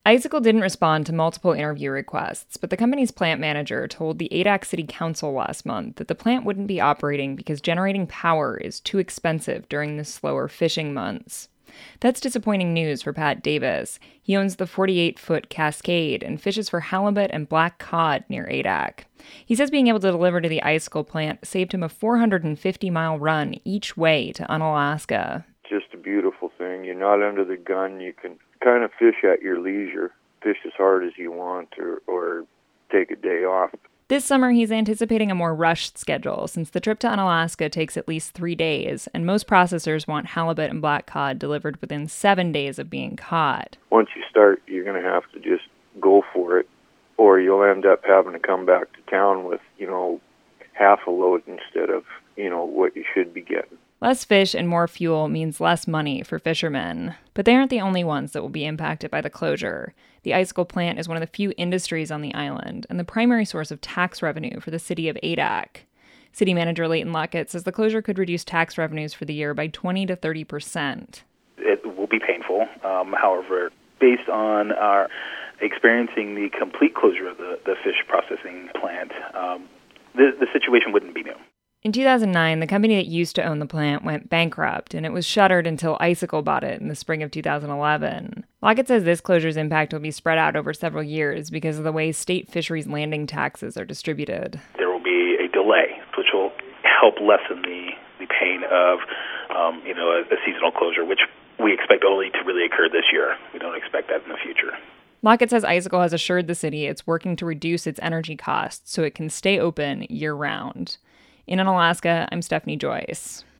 Icicle didn't respond to multiple interview requests, but the company's plant manager told the Adak City Council last month that the plant wouldn't be operating because generating power is too expensive during the slower fishing months. That's disappointing news for Pat Davis. He owns the 48-foot Cascade and fishes for halibut and black cod near Adak. He says being able to deliver to the Icicle plant saved him a 450-mile run each way to Unalaska. Just a beautiful thing. You're not under the gun. You can kind of fish at your leisure, fish as hard as you want, or take a day off. This summer, he's anticipating a more rushed schedule since the trip to Unalaska takes at least 3 days, and most processors want halibut and black cod delivered within 7 days of being caught. Once you start, you're going to have to just go for it, or you'll end up having to come back to town with, half a load instead of, what you should be getting. Less fish and more fuel means less money for fishermen. But they aren't the only ones that will be impacted by the closure. The Icicle plant is one of the few industries on the island and the primary source of tax revenue for the city of Adak. City manager Leighton Lockett says the closure could reduce tax revenues for the year by 20 to 30%. It will be painful. However, based on our experiencing the complete closure of the fish processing plant, the situation wouldn't be new. In 2009, the company that used to own the plant went bankrupt, and it was shuttered until Icicle bought it in the spring of 2011. Lockett says this closure's impact will be spread out over several years because of the way state fisheries landing taxes are distributed. There will be a delay, which will help lessen the pain of a seasonal closure, which we expect only to really occur this year. We don't expect that in the future. Lockett says Icicle has assured the city it's working to reduce its energy costs so it can stay open year-round. In Unalaska, I'm Stephanie Joyce.